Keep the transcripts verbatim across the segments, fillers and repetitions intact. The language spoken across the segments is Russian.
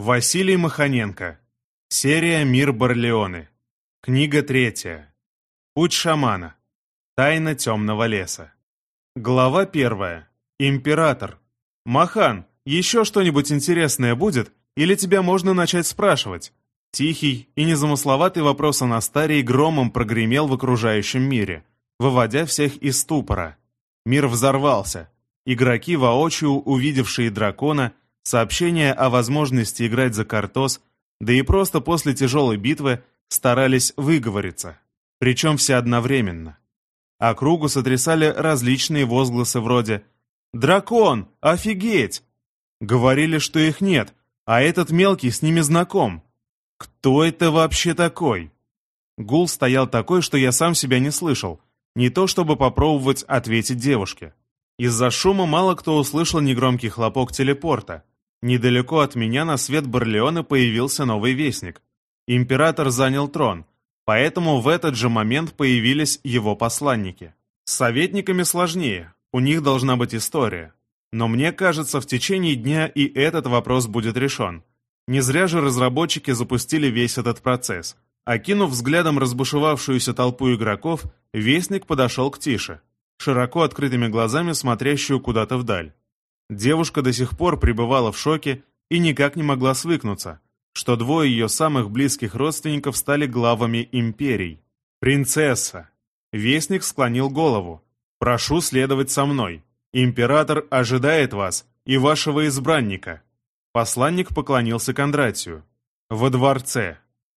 Василий Маханенко. Серия «Мир Барлеоне». Книга третья. Путь шамана. Тайна темного леса. Глава первая. Император. «Махан, еще что-нибудь интересное будет, или тебя можно начать спрашивать?» Тихий и незамысловатый вопрос Анастарии громом прогремел в окружающем мире, выводя всех из ступора. Мир взорвался. Игроки, воочию увидевшие дракона, сообщения о возможности играть за Картос, да и просто после тяжелой битвы старались выговориться, причем все одновременно. Округу сотрясали различные возгласы вроде «Дракон! Офигеть!» Говорили, что их нет, а этот мелкий с ними знаком. Кто это вообще такой? Гул стоял такой, что я сам себя не слышал, не то чтобы попробовать ответить девушке. Из-за шума мало кто услышал негромкий хлопок телепорта. Недалеко от меня на свет Барлеона появился новый вестник. Император занял трон, поэтому в этот же момент появились его посланники. С советниками сложнее, у них должна быть история. Но мне кажется, в течение дня и этот вопрос будет решен. Не зря же разработчики запустили весь этот процесс. Окинув взглядом разбушевавшуюся толпу игроков, вестник подошел к Тише, широко открытыми глазами смотрящую куда-то вдаль. Девушка до сих пор пребывала в шоке и никак не могла свыкнуться, что двое ее самых близких родственников стали главами империй. «Принцесса!» Вестник склонил голову. «Прошу следовать со мной. Император ожидает вас и вашего избранника». Посланник поклонился Кондратию. «Во дворце».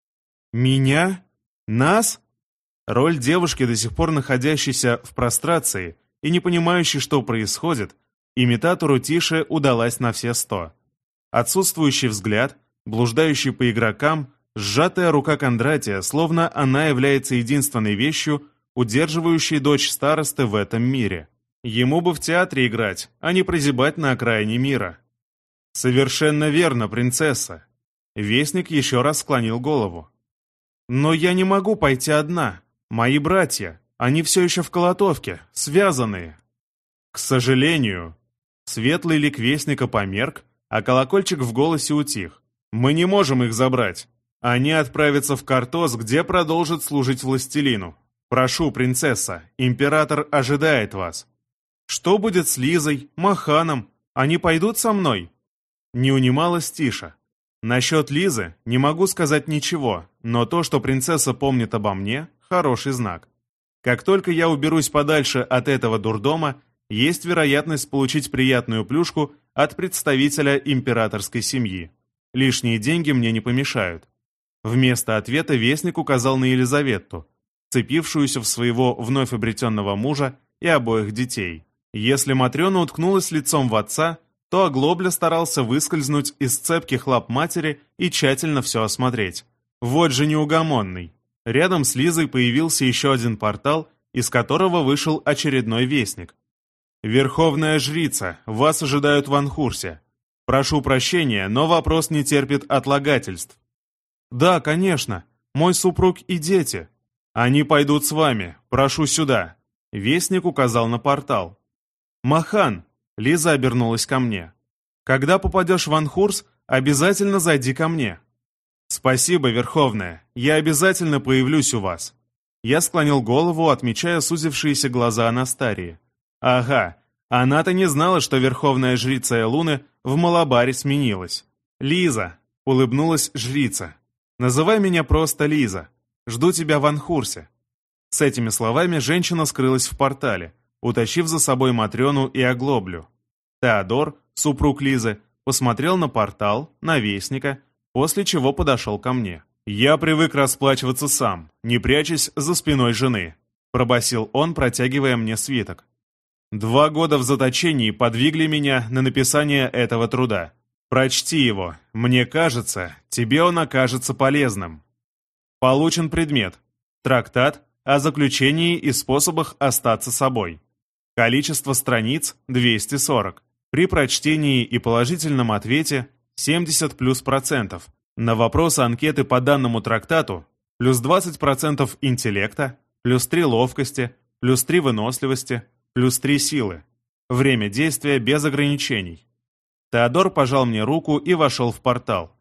«Меня? Нас?» Роль девушки, до сих пор находящейся в прострации и не понимающей, что происходит, имитатору Тише удалась на все сто. Отсутствующий взгляд, блуждающий по игрокам, сжатая рука Кондратия, словно она является единственной вещью, удерживающей дочь старосты в этом мире. Ему бы в театре играть, а не прозябать на окраине мира. «Совершенно верно, принцесса!» Вестник еще раз склонил голову. «Но я не могу пойти одна. Мои братья, они все еще в Колотовке, связанные». «К сожалению...» Светлый лик Вестника померк, а колокольчик в голосе утих. «Мы не можем их забрать. Они отправятся в Картос, где продолжат служить властелину. Прошу, принцесса, император ожидает вас». «Что будет с Лизой, Маханом? Они пойдут со мной?» Не унималась Тиша. «Насчет Лизы не могу сказать ничего, но то, что принцесса помнит обо мне, хороший знак. Как только я уберусь подальше от этого дурдома, есть вероятность получить приятную плюшку от представителя императорской семьи. Лишние деньги мне не помешают». Вместо ответа Вестник указал на Елизавету, вцепившуюся в своего вновь обретенного мужа и обоих детей. Если Матрена уткнулась лицом в отца, то Оглобля старался выскользнуть из цепких лап матери и тщательно все осмотреть. Вот же неугомонный. Рядом с Лизой появился еще один портал, из которого вышел очередной вестник. «Верховная жрица, вас ожидают в Анхурсе. Прошу прощения, но вопрос не терпит отлагательств». «Да, конечно. Мой супруг и дети. Они пойдут с вами. Прошу сюда». Вестник указал на портал. «Махан!» Лиза обернулась ко мне. «Когда попадешь в Анхурс, обязательно зайди ко мне». «Спасибо, Верховная. Я обязательно появлюсь у вас». Я склонил голову, отмечая сузившиеся глаза Анастарии. «Ага, она-то не знала, что Верховная Жрица Элуны в Малабаре сменилась». «Лиза», — улыбнулась жрица, — «называй меня просто Лиза. Жду тебя в Анхурсе». С этими словами женщина скрылась в портале, утащив за собой Матрену и Оглоблю. Теодор, супруг Лизы, посмотрел на портал, на Вестника, после чего подошел ко мне. «Я привык расплачиваться сам, не прячась за спиной жены», пробасил он, протягивая мне свиток. «Два года в заточении подвигли меня на написание этого труда. Прочти его, мне кажется, тебе он окажется полезным». Получен предмет. Трактат о заключении и способах остаться собой. Количество страниц – двести сорок. При прочтении и положительном ответе – семьдесят плюс процентов. На вопросы анкеты по данному трактату – плюс двадцать процентов интеллекта, плюс три ловкости, плюс три выносливости, плюс три силы. Время действия без ограничений. Теодор пожал мне руку и вошел в портал.